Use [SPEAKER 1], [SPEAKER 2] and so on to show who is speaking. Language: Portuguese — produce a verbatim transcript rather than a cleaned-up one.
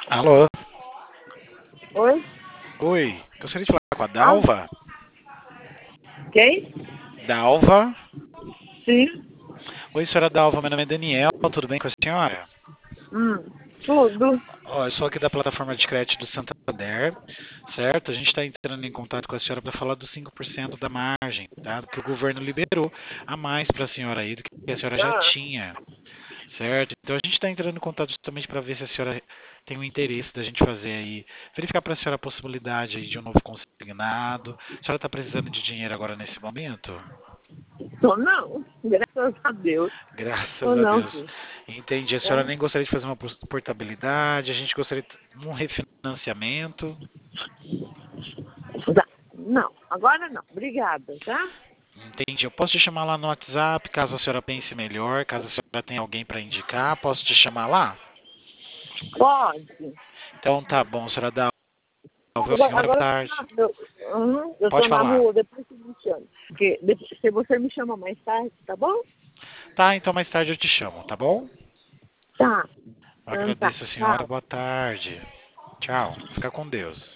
[SPEAKER 1] Alô?
[SPEAKER 2] Oi?
[SPEAKER 1] Oi, gostaria de falar com a
[SPEAKER 2] Ah,
[SPEAKER 1] Dalva?
[SPEAKER 2] quem?
[SPEAKER 1] Dalva?
[SPEAKER 2] Sim.
[SPEAKER 1] Oi, senhora Dalva, meu nome é Daniel, tudo bem com a senhora?
[SPEAKER 2] Hum, tudo.
[SPEAKER 1] Ó, eu sou aqui da plataforma de crédito do Santander, certo? A gente está entrando em contato com a senhora para falar dos cinco por cento da margem, tá? Que o governo liberou a mais para a senhora aí do que a senhora já
[SPEAKER 2] Ah,
[SPEAKER 1] tinha, certo? Então a gente está entrando em contato justamente para ver se a senhora tem o interesse da gente fazer aí, verificar para a senhora a possibilidade aí de um novo consignado. A senhora está precisando de dinheiro agora nesse momento?
[SPEAKER 2] tô não. Graças a Deus. Tô
[SPEAKER 1] Graças a
[SPEAKER 2] não,
[SPEAKER 1] Deus.
[SPEAKER 2] sim.
[SPEAKER 1] Entendi. A senhora nem
[SPEAKER 2] É.
[SPEAKER 1] gostaria de fazer uma portabilidade, a gente gostaria de um refinanciamento.
[SPEAKER 2] Tá. Não, agora não. Obrigada, tá?
[SPEAKER 1] Entendi. Eu posso te chamar lá no WhatsApp, caso a senhora pense melhor, caso a senhora tenha alguém para indicar, posso te chamar lá?
[SPEAKER 2] Pode.
[SPEAKER 1] Então tá bom, senhora Dalva.
[SPEAKER 2] Agora,
[SPEAKER 1] Senhora, boa
[SPEAKER 2] agora eu tô
[SPEAKER 1] tarde.
[SPEAKER 2] na, eu, uhum, eu tô
[SPEAKER 1] Pode
[SPEAKER 2] na
[SPEAKER 1] falar.
[SPEAKER 2] rua, depois você me chama. Porque depois, se você me chama mais tarde, tá bom?
[SPEAKER 1] Tá, então mais tarde eu te chamo, tá bom?
[SPEAKER 2] Tá.
[SPEAKER 1] Eu
[SPEAKER 2] Então tá.
[SPEAKER 1] agradeço a senhora,
[SPEAKER 2] Tchau.
[SPEAKER 1] boa tarde. Tchau. Fica com Deus.